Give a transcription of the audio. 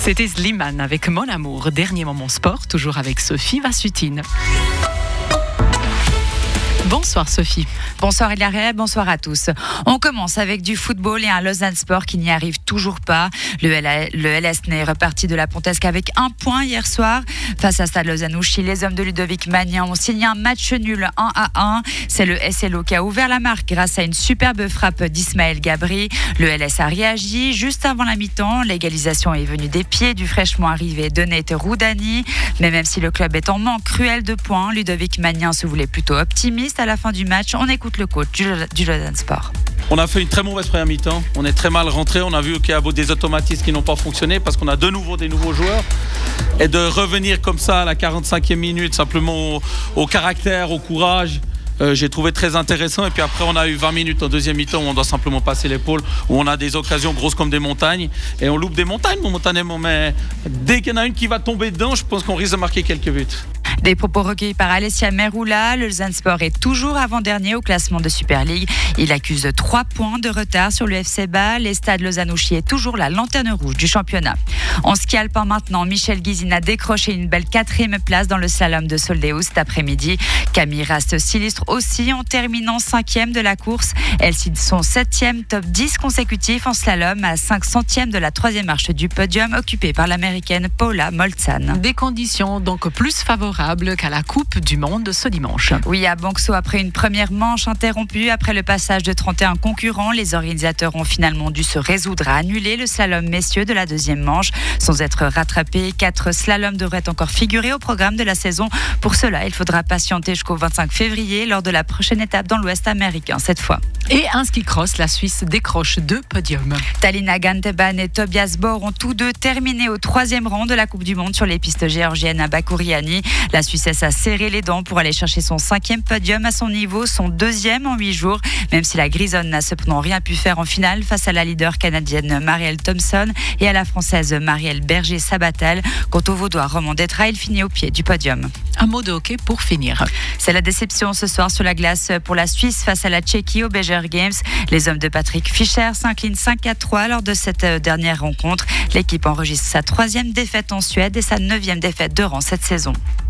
C'était Slimane avec Mon Amour. Dernier moment sport, toujours avec Sophie Vassutine. Bonsoir Sophie. Bonsoir Hilaire, bonsoir à tous. On commence avec du football et un Lausanne Sport qui n'y arrive toujours pas. Le LS n'est reparti de la Pontesque avec 1 point hier soir. Face à Stade Lausanne-Ouchy, les hommes de Ludovic Magnan ont signé un match nul 1-1. C'est le SLO qui a ouvert la marque grâce à une superbe frappe d'Ismaël Gabri. Le LS a réagi juste avant la mi-temps. L'égalisation est venue des pieds du fraîchement arrivé Donate Roudani. Mais même si le club est en manque cruel de points, Ludovic Magnan se voulait plutôt optimiste à la fin du match. On écoute le coach du Lausanne Sport. On a fait une très mauvaise première mi-temps. On est très mal rentré. On a vu qu'il y a des automatismes qui n'ont pas fonctionné parce qu'on a de nouveau des nouveaux joueurs. Et de revenir comme ça à la 45e minute, simplement au caractère, au courage, j'ai trouvé très intéressant. Et puis après, on a eu 20 minutes en deuxième mi-temps où on doit simplement passer l'épaule, où on a des occasions grosses comme des montagnes. Et on loupe des montagnes momentanément. Mais dès qu'il y en a une qui va tomber dedans, je pense qu'on risque de marquer quelques buts. Des propos recueillis par Alessia Meroula. Le Lausanne Sport est toujours avant-dernier au classement de Super League. Il accuse 3 points de retard sur le FC Bâle. Les Stades Lausanne-Ouchy est toujours la lanterne rouge du championnat. En ski alpin maintenant, Michel Guizine a décroché une belle 4e place dans le slalom de Soldeus cet après-midi. Camille Rast s'illustre aussi en terminant 5e de la course. Elle cite son 7e top 10 consécutif en slalom à 5 centièmes de la 3e marche du podium occupée par l'américaine Paula Molzan. Des conditions donc plus favorables qu'à la Coupe du Monde ce dimanche. Oui, à Banxo, après une première manche interrompue, après le passage de 31 concurrents, les organisateurs ont finalement dû se résoudre à annuler le slalom messieurs de la 2e manche. Sans être rattrapés, 4 slaloms devraient encore figurer au programme de la saison. Pour cela, il faudra patienter jusqu'au 25 février lors de la prochaine étape dans l'Ouest américain cette fois. Et un ski cross, la Suisse décroche 2 podiums. Talina Ganteban et Tobias Bor ont tous deux terminé au 3e rang de la Coupe du Monde sur les pistes géorgiennes à Bakouriani. La Suissesse a serré les dents pour aller chercher son 5e podium à son niveau, son 2e en 8 jours, même si la Grisonne n'a cependant rien pu faire en finale face à la leader canadienne Marielle Thompson et à la française Marielle Berger-Sabatel. Quant au Vaudois Roman Détra, il finit au pied du podium. Un mot de hockey pour finir. C'est la déception ce soir sur la glace pour la Suisse face à la Tchéquie au Beger Games. Les hommes de Patrick Fischer s'inclinent 5-3 lors de cette dernière rencontre. L'équipe enregistre sa 3e défaite en Suède et sa 9e défaite de rang cette saison.